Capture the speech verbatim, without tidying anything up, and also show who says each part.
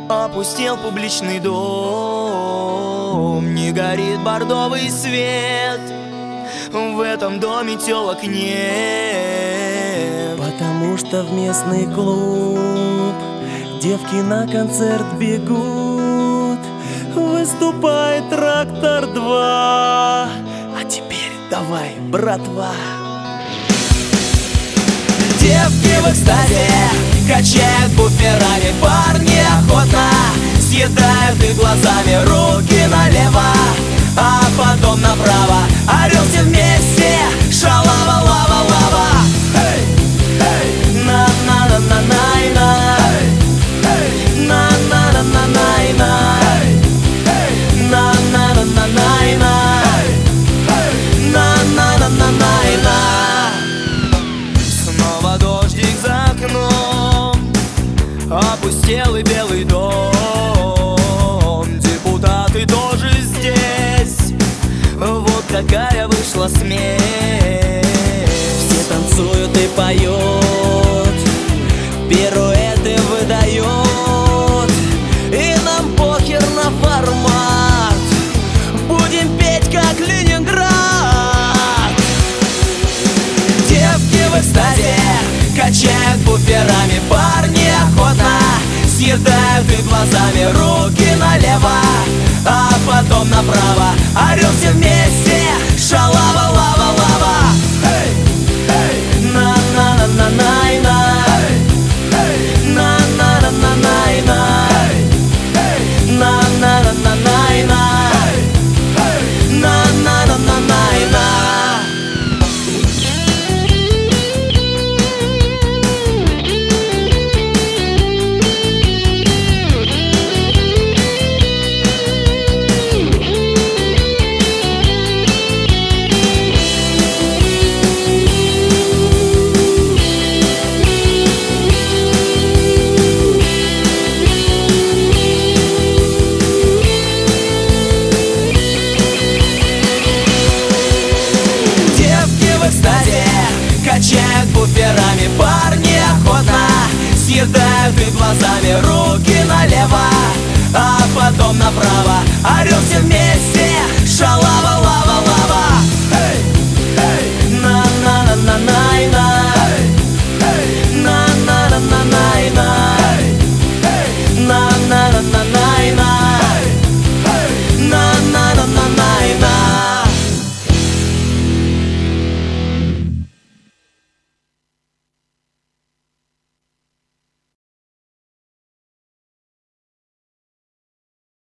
Speaker 1: Опустел публичный дом, не горит бордовый свет. В этом доме тёлок нет,
Speaker 2: потому что в местный клуб девки на концерт бегут. Выступает Трактор два. А теперь давай, братва.
Speaker 1: Девки в экстазе качают буферами, парни охотно съедают их глазами. Руки налево, а потом направо, орём все вместе, шалава, лава, лава. Эй, эй, на-на-на-на-най-на, на-на-на-на-най-на, на-на-на-на-най-на, на-на-на-на-най-на. Снова дождик за окном, опустелый белый дом. Депутаты тоже здесь, вот какая вышла смесь.
Speaker 2: Все танцуют и поют, пируэты выдают, и нам похер на формат, будем петь как Ленинград.
Speaker 1: Девки в экстазе качают буферами, парни охотно съедают их глазами. Руки налево, а потом направо, орём все вместе, шалава, лава, лава. Эй, эй, на-на-на-на-най-на, на-на-на-на-най-на, на-на-на-на-най-на, на-на-на-на-най-на. Качают буферами, парни охотно съедают их глазами. Руки налево,